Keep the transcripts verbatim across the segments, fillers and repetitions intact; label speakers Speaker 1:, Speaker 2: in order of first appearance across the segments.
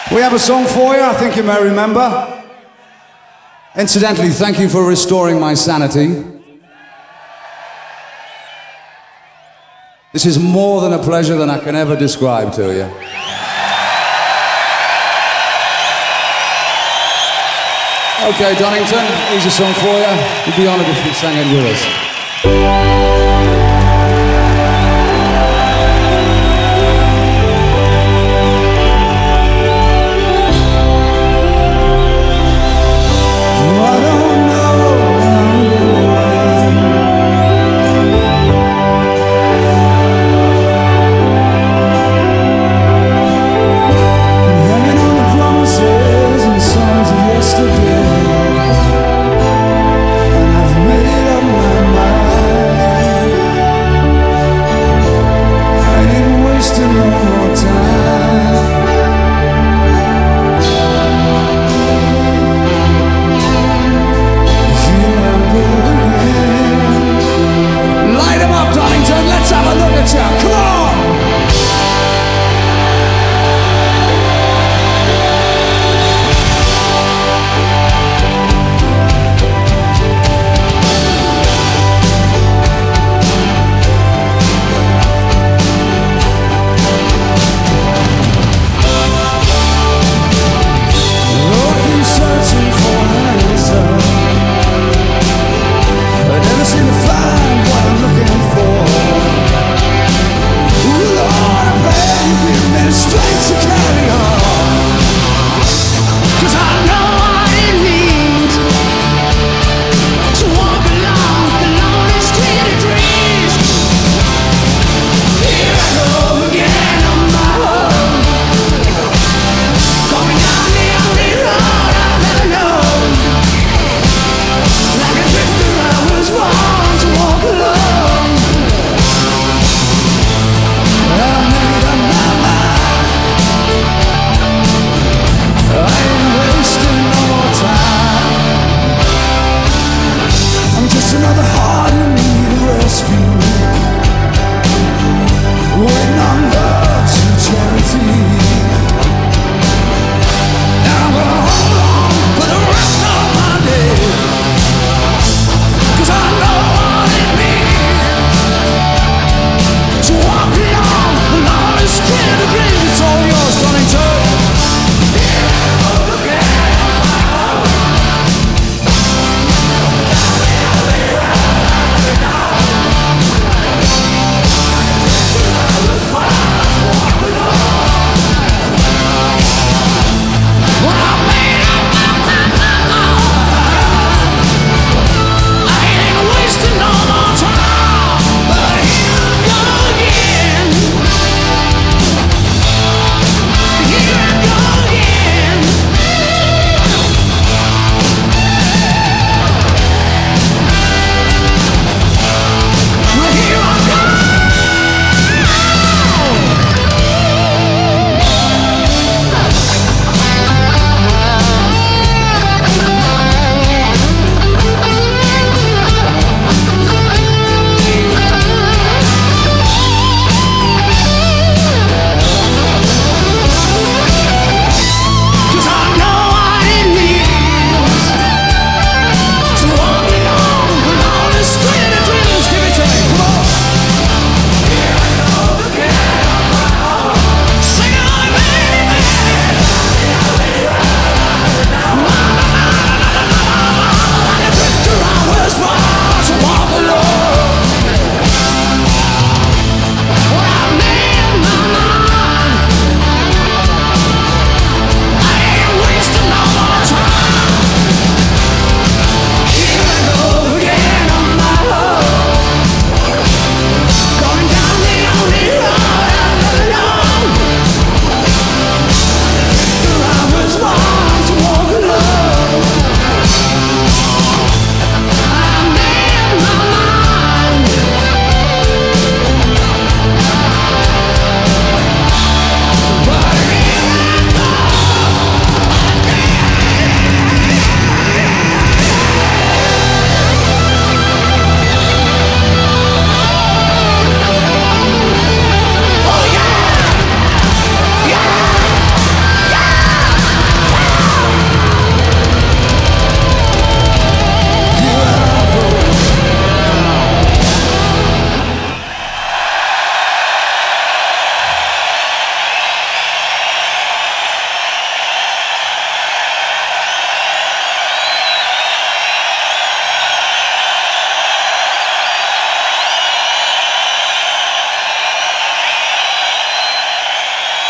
Speaker 1: We have a song for you, I think you may remember. Incidentally, thank you for restoring my sanity. This is more than a pleasure than I can ever describe to you. Okay, Donington, here's a song for you. We'd be honoured if you sang it with us.
Speaker 2: And I've made up my mind.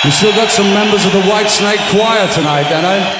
Speaker 1: We still got some members of the White Snake Choir tonight, don't I?